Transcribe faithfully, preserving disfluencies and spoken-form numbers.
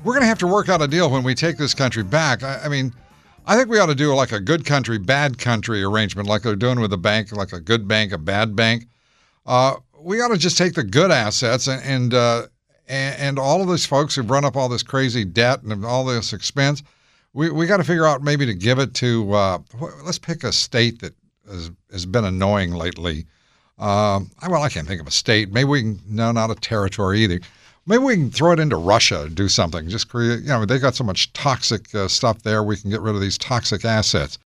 we're going to have to work out a deal when we take this country back. I, I mean, I think we ought to do like a good country, bad country arrangement, like they're doing with a bank, like a good bank, a bad bank. Uh, we ought to just take the good assets and and, uh, and and all of these folks who've run up all this crazy debt and all this expense. We we got to figure out maybe to give it to. Uh, let's pick a state that has, has been annoying lately. Um, well, I can't think of a state. Maybe we can. No, not a territory either. Maybe we can throw it into Russia, do something. Just create, you know, they got so much toxic uh, stuff there. We can get rid of these toxic assets.